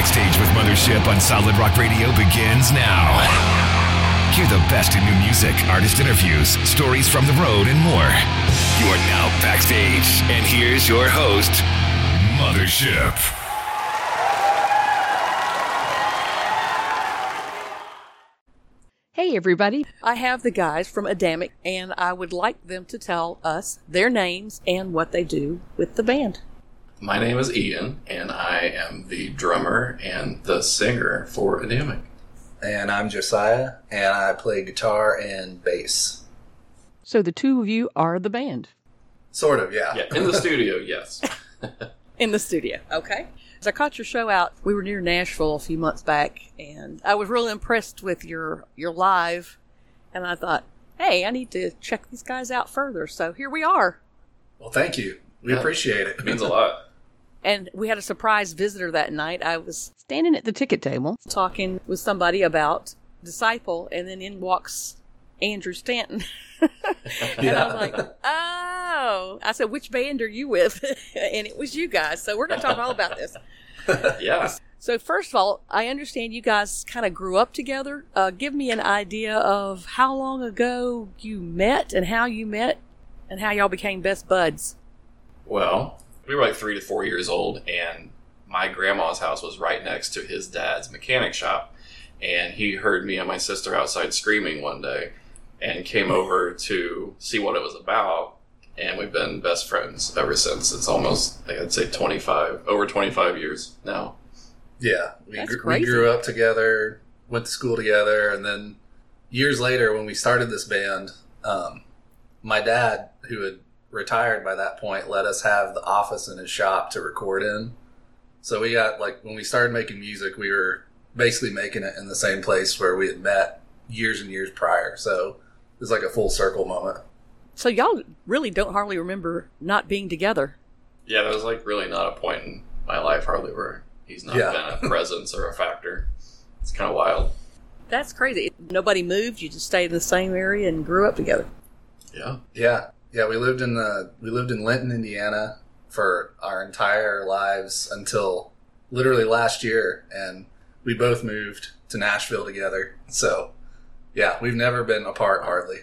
Backstage with Mothership on Solid Rock Radio begins now. Hear the best in new music, artist interviews, stories from the road, and more. You are now backstage, and here's your host, Mothership. Hey everybody, I have the guys from Adamic, and I would like them to tell us their names and what they do with the band. My name is Ian, and I am the drummer and the singer for Adamic. And I'm Josiah, and I play guitar and bass. So the two of you are the band? Sort of, yeah. Yeah, in the studio, yes. In the studio, okay. As I caught your show out, we were near Nashville a few months back, and I was really impressed with your live, and I thought, hey, I need to check these guys out further, so here we are. Well, thank you. We appreciate it. It means a lot. And we had a surprise visitor that night. I was standing at the ticket table talking with somebody about Disciple, and then in walks Andrew Stanton. And I was like, oh. I said, which band are you with? And it was you guys. So we're going to talk all about this. Yeah. So first of all, I understand you guys kind of grew up together. Give me an idea of how long ago you met and how y'all became best buds. Well, we were like 3 to 4 years old, and my grandma's house was right next to his dad's mechanic shop. And he heard me and my sister outside screaming one day and came over to see what it was about. And we've been best friends ever since. It's almost, I'd say, over 25 years now. Yeah, we grew up together, went to school together, and then years later when we started this band, my dad, who had retired by that point, let us have the office in his shop to record in. So we got, when we started making music, we were basically making it in the same place where we had met years and years prior. So it was like a full circle moment. So y'all really don't hardly remember not being together. Yeah, there was really not a point in my life hardly where he's not been a presence or a factor. It's kind of wild. That's crazy. Nobody moved. You just stayed in the same area and grew up together. Yeah. Yeah. Yeah, we lived in Linton, Indiana for our entire lives until literally last year, and we both moved to Nashville together. So, yeah, we've never been apart hardly.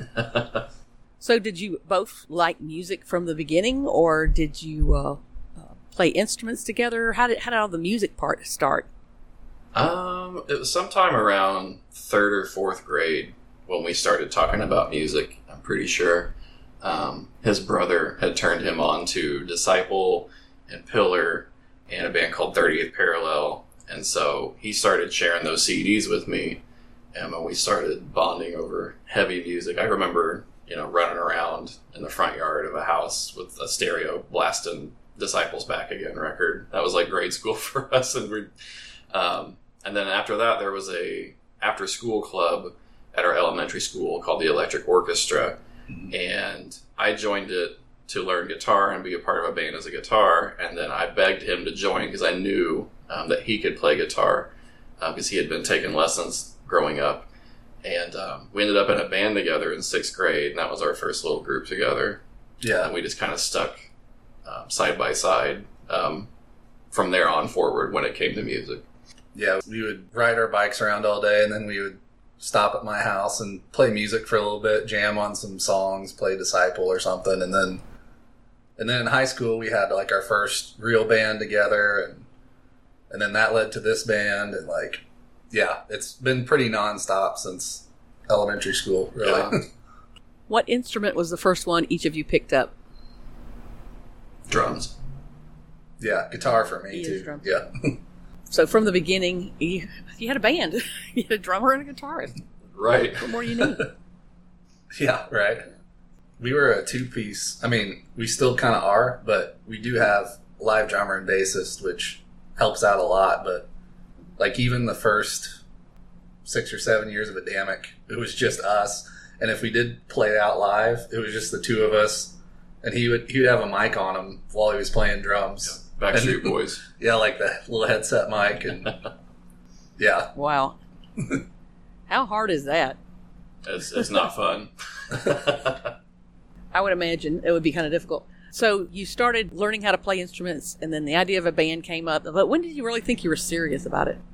So did you both like music from the beginning, or did you play instruments together? How did all the music part start? It was sometime around 3rd or 4th grade when we started talking about music, I'm pretty sure. His brother had turned him on to Disciple and Pillar and a band called 30th Parallel. And so he started sharing those CDs with me. And when we started bonding over heavy music, I remember, running around in the front yard of a house with a stereo blasting Disciples Back Again record. That was like grade school for us. And then after that, there was a after school club at our elementary school called the Electric Orchestra. And I joined it to learn guitar and be a part of a band as a guitar. And then I begged him to join because I knew that he could play guitar because he had been taking lessons growing up. And we ended up in a band together in 6th grade, and that was our first little group together. Yeah. And we just kind of stuck side by side from there on forward when it came to music. Yeah, we would ride our bikes around all day, and then we would stop at my house and play music for a little bit, jam on some songs, play Disciple or something. And then in high school, we had our first real band together, and then that led to this band, and it's been pretty nonstop since elementary school, really. Yeah. What instrument was the first one each of you picked up? Drums. Yeah, guitar for me too. Drums. Yeah. So from the beginning, you had a band. You had a drummer and a guitarist. Right. What more do you need? Yeah, right. We were a two-piece. I mean, we still kind of are, but we do have live drummer and bassist, which helps out a lot. But even the first 6 or 7 years of Adamic, it was just us. And if we did play it out live, it was just the two of us. And he would have a mic on him while he was playing drums. Yeah, Backstreet Boys. Yeah, like that little headset mic. And yeah. Wow. How hard is that? It's not fun. I would imagine it would be kind of difficult. So you started learning how to play instruments, and then the idea of a band came up. But when did you really think you were serious about it?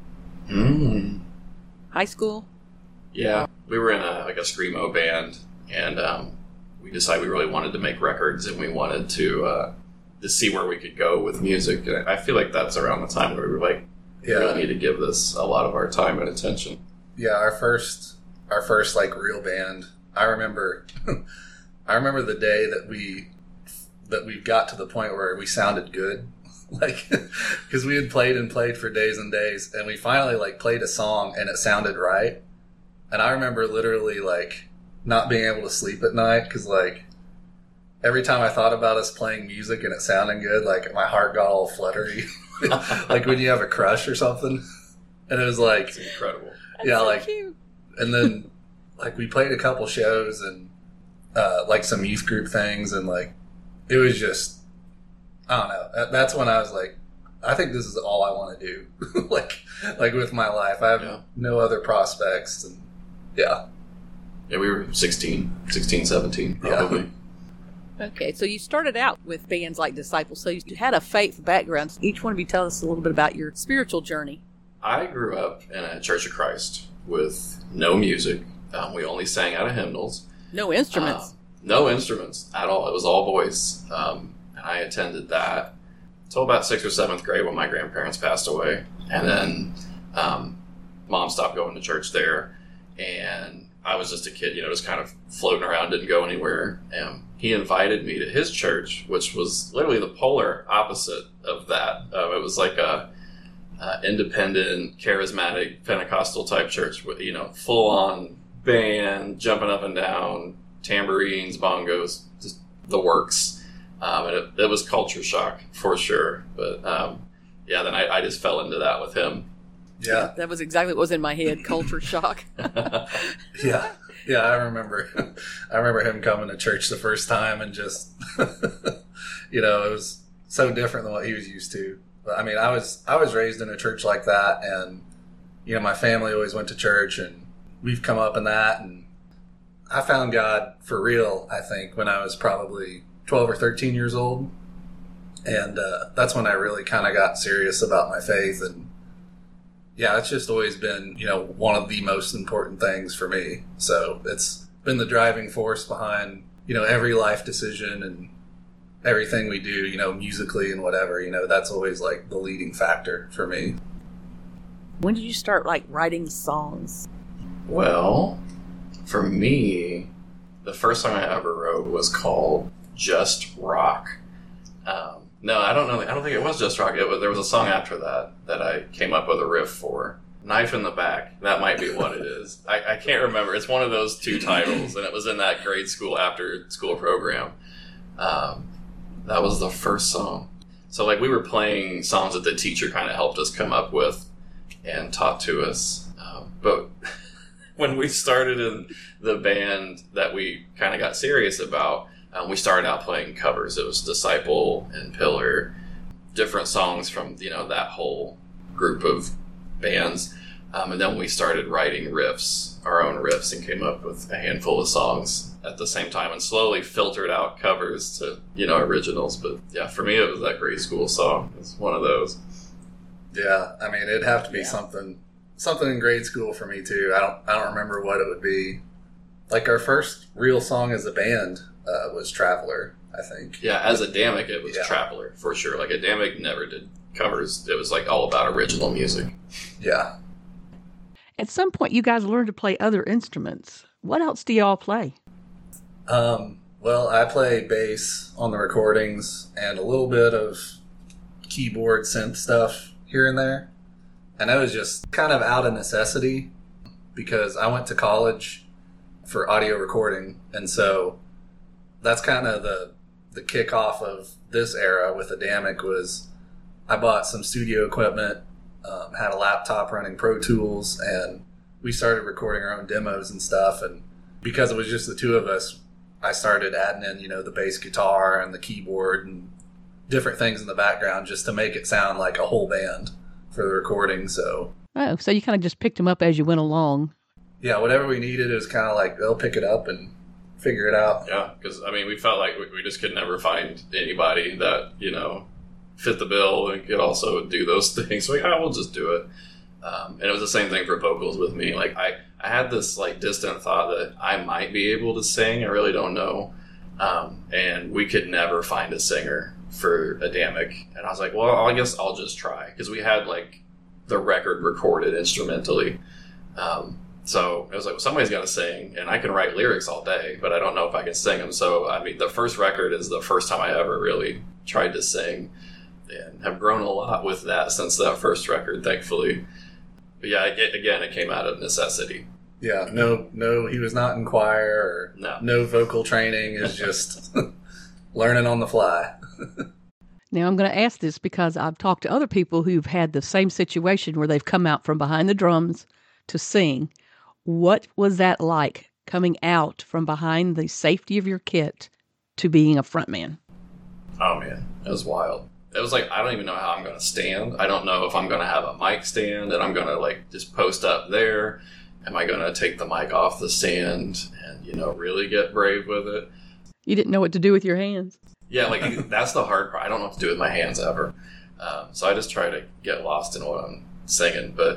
High school? Yeah, we were in a screamo band, and we decided we really wanted to make records, and we wanted to see where we could go with music. And I feel like that's around the time where we were like, we really need to give this a lot of our time and attention. Yeah, our first like real band. I remember the day that we got to the point where we sounded good, like, because we had played for days and days, and we finally like played a song and it sounded right. And I remember literally like not being able to sleep at night because like every time I thought about us playing music and it sounding good, like my heart got all fluttery, like when you have a crush or something. And it was like, it's incredible. That's so cute. And then like we played a couple shows and like some youth group things, and like it was just, I don't know. That's when I was like, I think this is all I want to do, like with my life. I have no other prospects, and yeah, we were 16, 17, probably. Yeah. Okay, so you started out with bands like Disciple, so you had a faith background. Each one of you tell us a little bit about your spiritual journey. I grew up in a Church of Christ with no music. We only sang out of hymnals. No instruments. No instruments at all. It was all voice. And I attended that until about 6th or 7th grade when my grandparents passed away. And then Mom stopped going to church there. And I was just a kid, just kind of floating around, didn't go anywhere. And he invited me to his church, which was literally the polar opposite of that. It was like a independent, charismatic, Pentecostal type church with, full on band, jumping up and down, tambourines, bongos, just the works. And it was culture shock for sure. But then I just fell into that with him. Yeah. That was exactly what was in my head, culture shock. Yeah, I remember him coming to church the first time and just, it was so different than what he was used to. But I mean, I was raised in a church like that, and, my family always went to church, and we've come up in that, and I found God for real, I think, when I was probably 12 or 13 years old. And that's when I really kind of got serious about my faith. And yeah, it's just always been, one of the most important things for me. So it's been the driving force behind, every life decision and everything we do, musically and whatever, that's always like the leading factor for me. When did you start like writing songs? Well, for me, the first song I ever wrote was called Just Rock. No, I don't know. I don't think it was Just Rock. There was a song after that I came up with a riff for. Knife in the Back. That might be what it is. I can't remember. It's one of those two titles, and it was in that grade school after school program. That was the first song. So like we were playing songs that the teacher kind of helped us come up with and taught to us. But when we started in the band that we kind of got serious about, we started out playing covers. It was Disciple and Pillar, different songs from, that whole group of bands. And then we started writing our own riffs, and came up with a handful of songs at the same time, and slowly filtered out covers to, originals. But yeah, for me, it was that grade school song. It's one of those. Yeah. I mean, it'd have to be something in grade school for me too. I don't remember what it would be. Like our first real song as a band was Traveler, I think. Yeah, as Adamic, it was Traveler, for sure. Like, Adamic never did covers. It was, like, all about original music. Yeah. At some point, you guys learned to play other instruments. What else do y'all play? Well, I play bass on the recordings and a little bit of keyboard synth stuff here and there. And that was just kind of out of necessity because I went to college for audio recording, and so that's kind of the kickoff of this era with Adamic. Was I bought some studio equipment, had a laptop running Pro Tools, and we started recording our own demos and stuff. And because it was just the two of us, I started adding in, the bass guitar and the keyboard and different things in the background just to make it sound like a whole band for the recording. So you kind of just picked them up as you went along. Yeah, whatever we needed, it was kind of like they'll pick it up and figure it out. Yeah, because, I mean, we felt like we just could never find anybody that, you know, fit the bill and could also do those things. So we'll just do it. And it was the same thing for vocals with me. Like, I had this, like, distant thought that I might be able to sing. I really don't know. And we could never find a singer for Adamic. And I was like, well, I guess I'll just try. Because we had, like, the record recorded instrumentally. So it was like, well, somebody's got to sing. And I can write lyrics all day, but I don't know if I can sing them. So, I mean, the first record is the first time I ever really tried to sing. And have grown a lot with that since that first record, thankfully. But yeah, it came out of necessity. Yeah, no, he was not in choir or no vocal training. It's just learning on the fly. Now, I'm going to ask this because I've talked to other people who've had the same situation where they've come out from behind the drums to sing. What was that like, coming out from behind the safety of your kit to being a frontman? Oh, man, it was wild. It was like, I don't even know how I'm going to stand. I don't know if I'm going to have a mic stand and I'm going to, like, just post up there. Am I going to take the mic off the stand and, you know, really get brave with it? You didn't know what to do with your hands. Yeah, like, that's the hard part. I don't know what to do with my hands ever. So I just try to get lost in what I'm singing. But,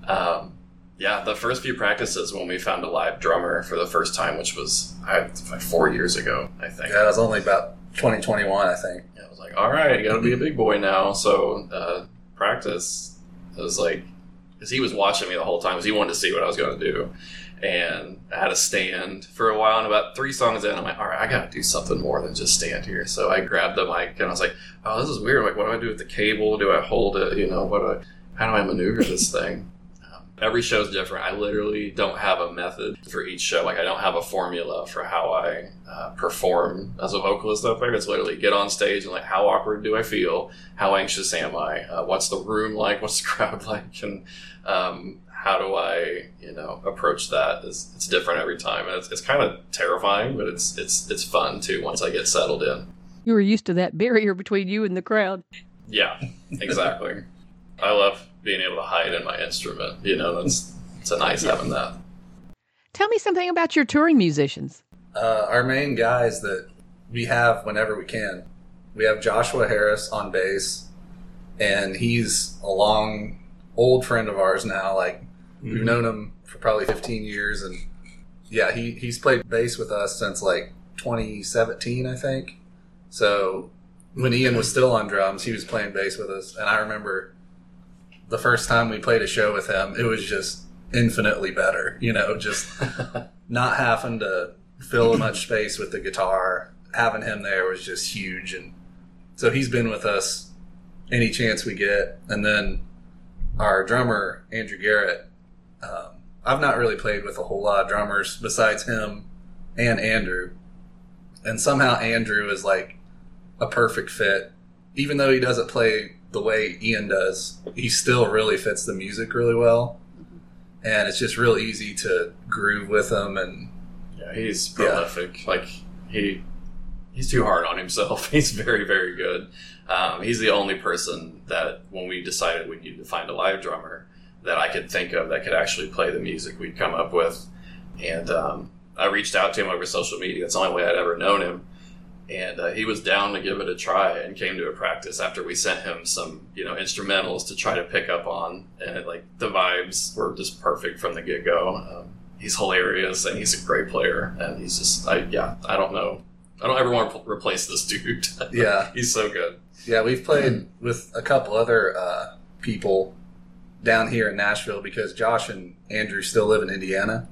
yeah, the first few practices when we found a live drummer for the first time, which was like 4 years ago, I think. Yeah, it was only about 2021, I think. Yeah, I was like, all right, you got to be a big boy now. So practice, it was like, because he was watching me the whole time because he wanted to see what I was going to do. And I had to stand for a while, and about 3 songs in, I'm like, all right, I got to do something more than just stand here. So I grabbed the mic, and I was like, oh, this is weird. Like, what do I do with the cable? Do I hold it? You know, how do I maneuver this thing? Every show's different. I literally don't have a method for each show. Like, I don't have a formula for how I perform as a vocalist up there. It's literally get on stage and, like, how awkward do I feel? How anxious am I? What's the room like? What's the crowd like? And how do I, you know, approach that? It's different every time. And it's kind of terrifying, but it's fun, too, once I get settled in. You were used to that barrier between you and the crowd. Yeah, exactly. I love being able to hide in my instrument. You know, it's nice having that. Tell me something about your touring musicians. Our main guys that we have whenever we can. We have Joshua Harris on bass, and he's a long, old friend of ours now. Like, we've known him for probably 15 years, and yeah, he's played bass with us since like 2017, I think. So when Ian was still on drums, he was playing bass with us, and I remember the first time we played a show with him, it was just infinitely better, you know, just not having to fill much space with the guitar. Having him there was just huge. And so he's been with us any chance we get. And then our drummer, Andrew Garrett, I've not really played with a whole lot of drummers besides him and Andrew. And somehow Andrew is like a perfect fit. Even though he doesn't play the way Ian does, he still really fits the music really well. And it's just real easy to groove with him. And yeah, he's prolific. Yeah. Like, he's too hard on himself. He's very, very good. He's the only person that when we decided we needed to find a live drummer that I could think of that could actually play the music we'd come up with. And I reached out to him over social media. That's the only way I'd ever known him. And he was down to give it a try and came to a practice after we sent him some, you know, instrumentals to try to pick up on. And the vibes were just perfect from the get-go. He's hilarious and he's a great player. And he's just, I don't know. I don't ever want to replace this dude. Yeah. He's so good. Yeah, we've played with a couple other people down here in Nashville because Josh and Andrew still live in Indiana.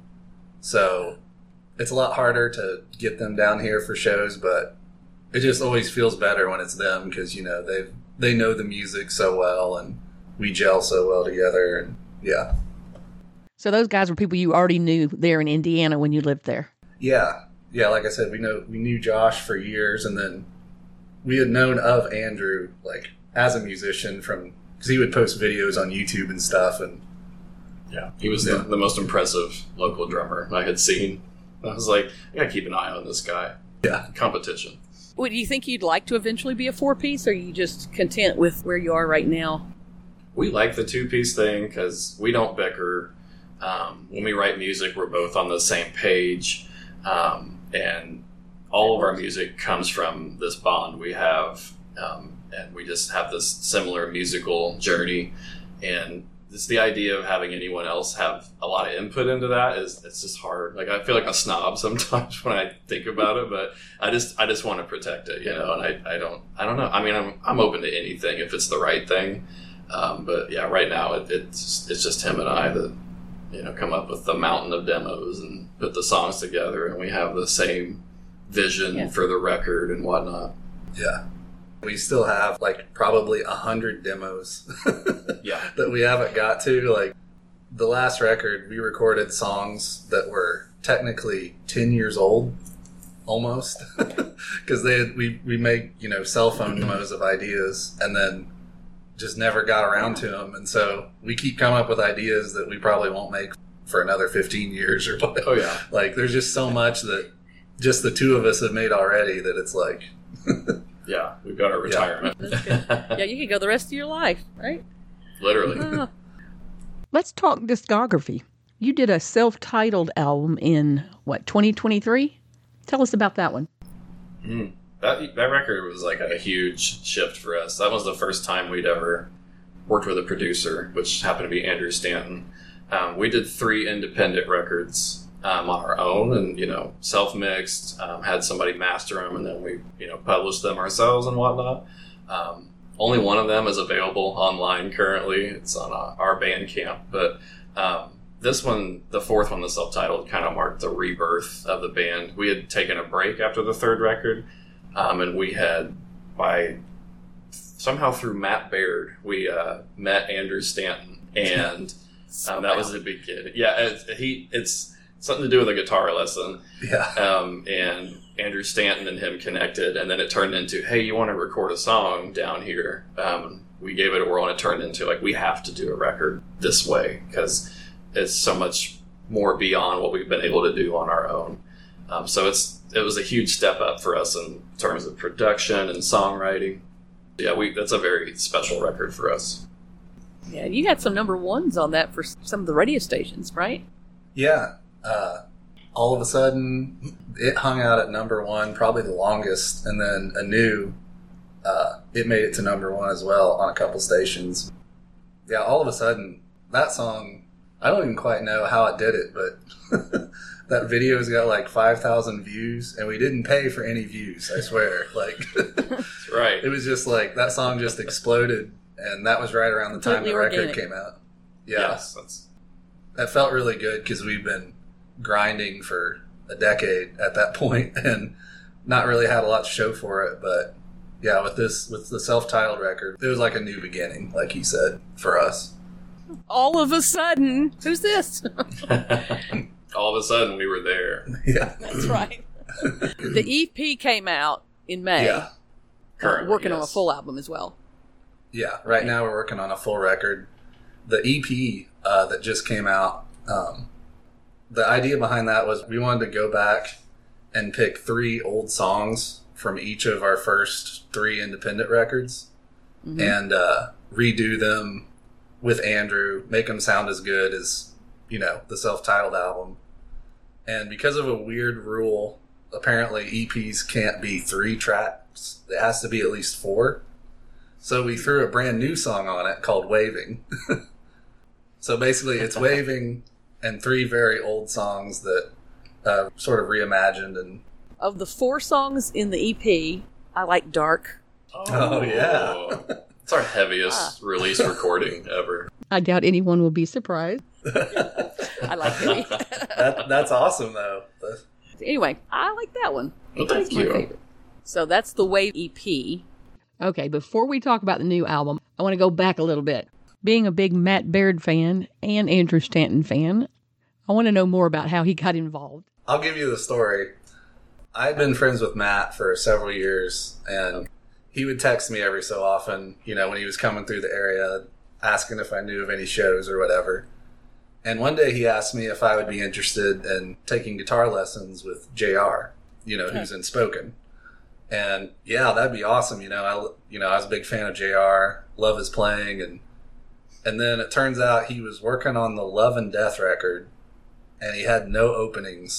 So it's a lot harder to get them down here for shows, but it just always feels better when it's them because, you know, they know the music so well and we gel so well together. And yeah. So those guys were people you already knew there in Indiana when you lived there? Yeah. Yeah, like I said, we knew Josh for years, and then we had known of Andrew, like, as a musician because he would post videos on YouTube and stuff. And yeah, he was the most impressive local drummer I had seen. I was like, I gotta keep an eye on this guy. Yeah. Competition. Well, do you think you'd like to eventually be a 4-piece, or are you just content with where you are right now? We like the 2-piece thing because we don't bicker. When we write music, we're both on the same page. and all of our music comes from this bond we have, and we just have this similar musical journey. And it's the idea of having anyone else have a lot of input into that it's just hard. Like, I feel like a snob sometimes when I think about it, but I just want to protect it, and I don't know. I mean, I'm open to anything if it's the right thing. But yeah, right now it's just him and I that, come up with the mountain of demos and put the songs together, and we have the same vision for the record and whatnot. Yeah. We still have like probably 100 demos that we haven't got to. Like, the last record, we recorded songs that were technically 10 years old, almost, because we make cell phone demos of ideas and then just never got around to them. And so we keep coming up with ideas that we probably won't make for another 15 years or whatever. Oh yeah, like, there's just so much that just the two of us have made already that it's like yeah, we've got our retirement. Yeah, you could go the rest of your life, right? Literally. Let's talk discography. You did a self-titled album in, 2023? Tell us about that one. That record was like a huge shift for us. That was the first time we'd ever worked with a producer, which happened to be Andrew Stanton. We did 3 independent records on our own, and self-mixed, had somebody master them, and then we published them ourselves and whatnot. Only one of them is available online currently. It's on our Bandcamp, but this one, the 4th one, the self-titled, kind of marked the rebirth of the band. We had taken a break after the 3rd record, and we had, somehow through Matt Baird, we met Andrew Stanton, and that was the beginning. Yeah, it's something to do with a guitar lesson. Yeah. And Andrew Stanton and him connected, and then it turned into, hey, you want to record a song down here? We gave it a whirl, and it turned into, like, we have to do a record this way because it's so much more beyond what we've been able to do on our own. So it was a huge step up for us in terms of production and songwriting. Yeah, that's a very special record for us. Yeah, you had some number ones on that for some of the radio stations, right? Yeah. All of a sudden, it hung out at number 1, probably the longest, and then it made it to number 1 as well on a couple stations. Yeah, all of a sudden, that song, I don't even quite know how it did it, but that video's got like 5,000 views, and we didn't pay for any views, I swear. Like, that's right. It was just like, that song just exploded, and that was right around the time the record came out. Yeah. Yes, that felt really good because we've been grinding for a decade at that point and not really had a lot to show for it. But yeah, with the self-titled record, it was like a new beginning, like he said, for us. All of a sudden, who's this? All of a sudden, we were there. Yeah, that's right. The EP came out in May. Yeah, currently working on a full album as well. Yeah, right now we're working on a full record. The EP that just came out, the idea behind that was we wanted to go back and pick 3 old songs from each of our first 3 independent records and redo them with Andrew, make them sound as good as, the self-titled album. And because of a weird rule, apparently EPs can't be 3 tracks. It has to be at least 4. So we threw a brand new song on it called Waving. So basically it's Waving and 3 very old songs that sort of reimagined. And of the 4 songs in the EP, I like Dark. Oh yeah. It's our heaviest release recording ever. I doubt anyone will be surprised. I like heavy. That's awesome though. Anyway, I like that one. Well, thank you. My favorite. So that's the Wave EP. Okay, before we talk about the new album, I want to go back a little bit. Being a big Matt Baird fan and Andrew Stanton fan, I want to know more about how he got involved. I'll give you the story. I'd been friends with Matt for several years, and he would text me every so often, when he was coming through the area, asking if I knew of any shows or whatever. And one day he asked me if I would be interested in taking guitar lessons with JR, who's in Spoken. And yeah, that'd be awesome. I was a big fan of JR, love his playing. And then it turns out he was working on the Love and Death record, and he had no openings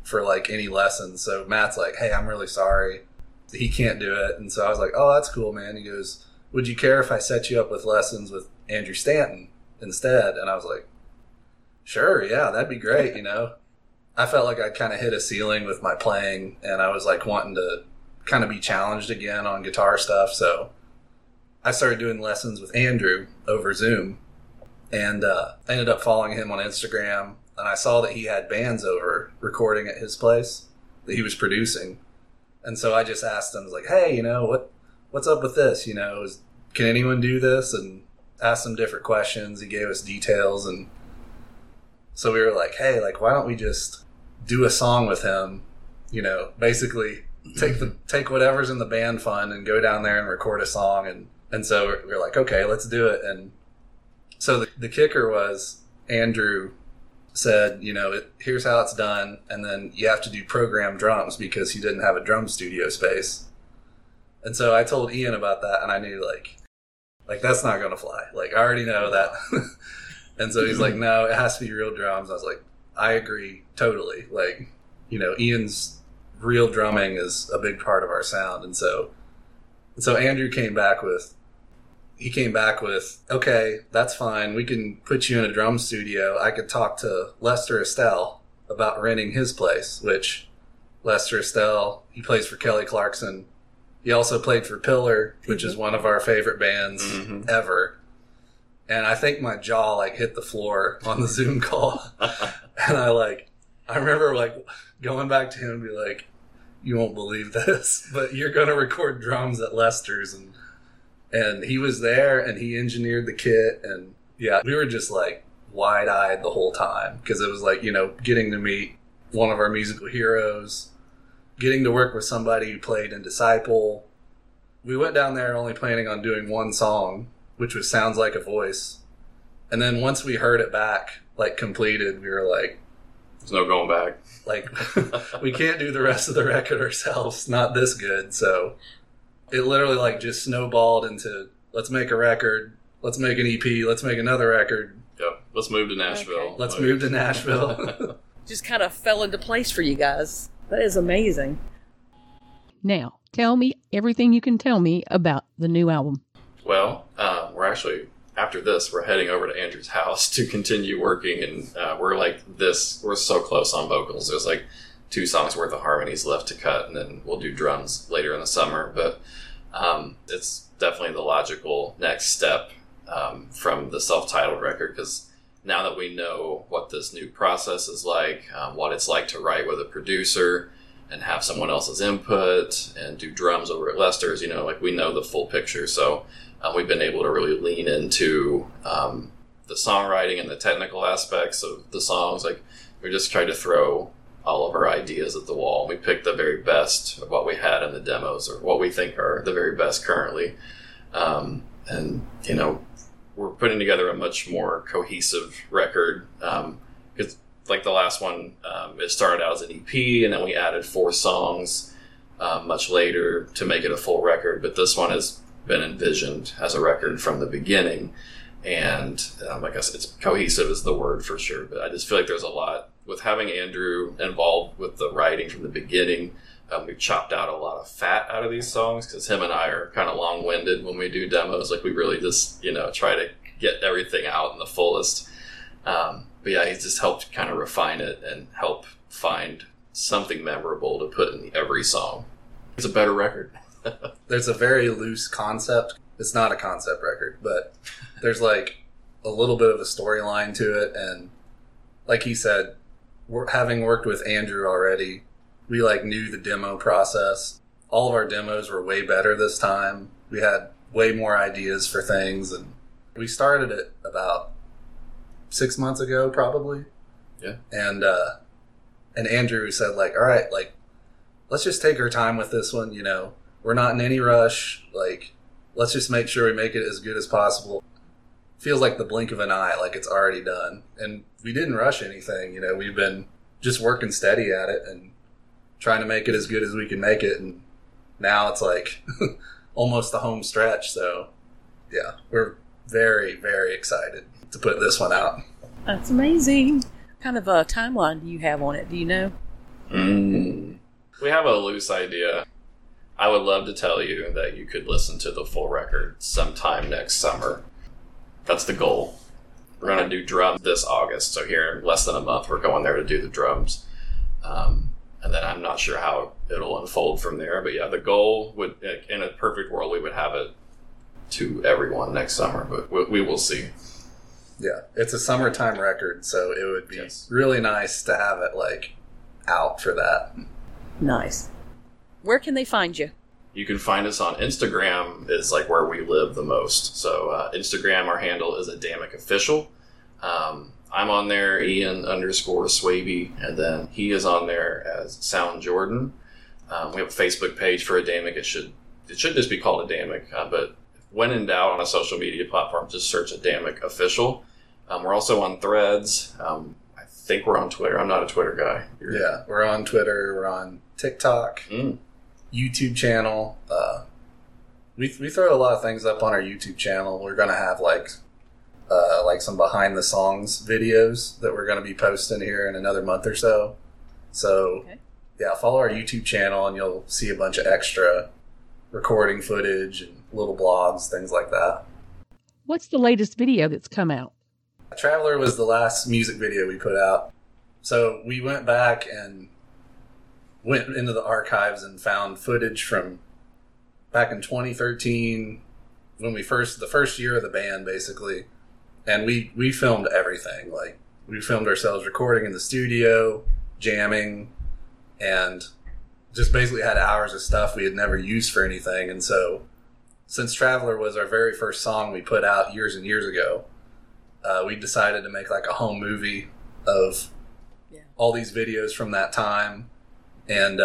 for like any lessons. So Matt's like, hey, I'm really sorry. He can't do it. And so I was like, oh, that's cool, man. He goes, would you care if I set you up with lessons with Andrew Stanton instead? And I was like, sure, yeah, that'd be great, you know. I felt like I'd kind of hit a ceiling with my playing, and I was like wanting to kind of be challenged again on guitar stuff. So I started doing lessons with Andrew over Zoom, and I ended up following him on Instagram, and I saw that he had bands over recording at his place that he was producing. And so I just asked him, I was like, hey, you know, what's up with this? You know, can anyone do this? And asked him different questions. He gave us details. And so we were like, hey, like, why don't we just do a song with him? You know, basically take whatever's in the band fund and go down there and record a song. And so we were like, okay, let's do it. And so the kicker was Andrew said, you know, here's how it's done, and then you have to do programmed drums because he didn't have a drum studio space. And so I told Ian about that, and I knew like that's not going to fly. Like, I already know that. And so he's like, no, it has to be real drums. I was like, I agree totally. Like, you know, Ian's real drumming is a big part of our sound. And so Andrew came back with, okay, that's fine. We can put you in a drum studio. I could talk to Lester Estelle about renting his place, which Lester Estelle, he plays for Kelly Clarkson. He also played for Pillar, which is one of our favorite bands ever. And I think my jaw like hit the floor on the Zoom call. And I remember like going back to him and be like, you won't believe this, but you're going to record drums at Lester's. And he was there, and he engineered the kit, and yeah, we were just like wide-eyed the whole time, because it was like, you know, getting to meet one of our musical heroes, getting to work with somebody who played in Disciple. We went down there only planning on doing one song, which was Sounds Like a Voice, and then once we heard it back, like completed, we were like, there's no going back. Like, we can't do the rest of the record ourselves, not this good. So it literally like just snowballed into, let's make a record, let's make an EP, let's make another record. Yep, let's move to Nashville. Okay. Let's move to Nashville. Just kind of fell into place for you guys. That is amazing. Now, tell me everything you can tell me about the new album. Well, we're actually, after this, we're heading over to Andrew's house to continue working, and we're so close on vocals. There's like 2 songs worth of harmonies left to cut, and then we'll do drums later in the summer. But it's definitely the logical next step from the self-titled record, because now that we know what this new process is like, what it's like to write with a producer and have someone else's input and do drums over at Lester's, you know, like we know the full picture. So we've been able to really lean into the songwriting and the technical aspects of the songs. Like, we just tried to throw all of our ideas at the wall. We picked the very best of what we had in the demos, or what we think are the very best currently. And, you know, we're putting together a much more cohesive record. Because like the last one, it started out as an EP, and then we added 4 songs much later to make it a full record. But this one has been envisioned as a record from the beginning. And like I said, it's cohesive is the word for sure. But I just feel like there's a lot with having Andrew involved with the writing from the beginning. We've chopped out a lot of fat out of these songs, because him and I are kind of long-winded when we do demos. Like, we really just, you know, try to get everything out in the fullest. But yeah, he's just helped kind of refine it and help find something memorable to put in every song. It's a better record. There's a very loose concept. It's not a concept record, but there's like a little bit of a storyline to it. And like he said, having worked with Andrew already, we like knew the demo process. All of our demos were way better this time. We had way more ideas for things, and we started it about 6 months ago, probably. Yeah. And Andrew said, like, all right, like, let's just take our time with this one. You know, we're not in any rush. Like, let's just make sure we make it as good as possible. Feels like the blink of an eye, like it's already done. And we didn't rush anything. You know, we've been just working steady at it and trying to make it as good as we can make it. And now it's like almost the home stretch. So yeah, we're very, very excited to put this one out. That's amazing. What kind of a timeline do you have on it? Do you know? We have a loose idea. I would love to tell you that you could listen to the full record sometime next summer. That's the goal. We're going to do drums this August, so here in less than a month we're going there to do the drums. And then I'm not sure how it'll unfold from there. But yeah, the goal would, in a perfect world, we would have it to everyone next summer, but we will see. Yeah, it's a summertime record, so it would be really nice to have it like out for that. Nice. Where can they find you? You can find us on Instagram, is like where we live the most. So Instagram, our handle is Adamic Official. I'm on there, Ian_Swaby, and then he is on there as Sound Jordan. We have a Facebook page for Adamic. It should just be called Adamic, but when in doubt on a social media platform, just search Adamic Official. We're also on Threads. I think we're on Twitter. I'm not a Twitter guy. Yeah, we're on Twitter. We're on TikTok, YouTube channel. We throw a lot of things up on our YouTube channel. We're going to have like some behind the songs videos that we're going to be posting here in another month or so. So yeah, follow our YouTube channel and you'll see a bunch of extra recording footage and little blogs, things like that. What's the latest video that's come out? Traveler was the last music video we put out. So we went back and went into the archives and found footage from back in 2013 when the first year of the band, basically. And we filmed everything. Like, we filmed ourselves recording in the studio, jamming, and just basically had hours of stuff we had never used for anything. And so, since Traveler was our very first song we put out years and years ago, we decided to make like a home movie of all these videos from that time. And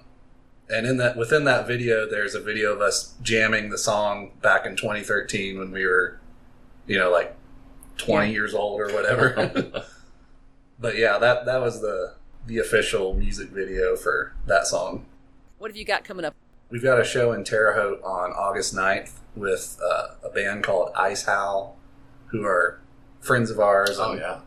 within that video, there's a video of us jamming the song back in 2013 when we were, like 20 years old or whatever. But yeah, that was the official music video for that song. What have you got coming up? We've got a show in Terre Haute on August 9th with a band called Ice Howl, who are friends of ours.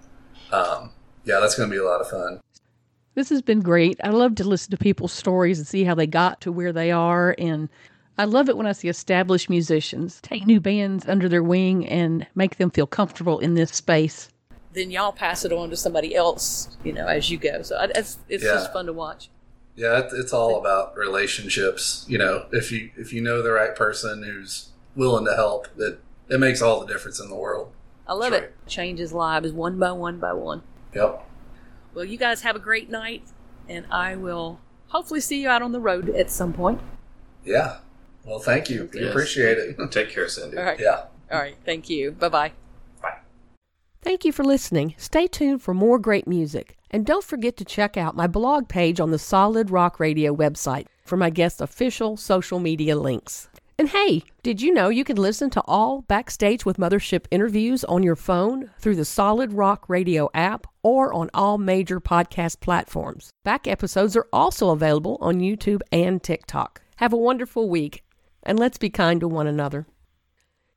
Yeah, that's going to be a lot of fun. This has been great. I love to listen to people's stories and see how they got to where they are. And I love it when I see established musicians take new bands under their wing and make them feel comfortable in this space. Then y'all pass it on to somebody else, as you go. So it's just fun to watch. Yeah, it's all about relationships. If you know the right person who's willing to help, it makes all the difference in the world. I love it. Changes lives one by one by one. Yep. Well, you guys have a great night, and I will hopefully see you out on the road at some point. Yeah. Well, thank you. We appreciate it. Take care, Cindy. All right. Yeah. All right. Thank you. Bye-bye. Bye. Thank you for listening. Stay tuned for more great music. And don't forget to check out my blog page on the Solid Rock Radio website for my guests' official social media links. And hey, did you know you can listen to all Backstage with Mothership interviews on your phone through the Solid Rock Radio app or on all major podcast platforms? Back episodes are also available on YouTube and TikTok. Have a wonderful week, and let's be kind to one another.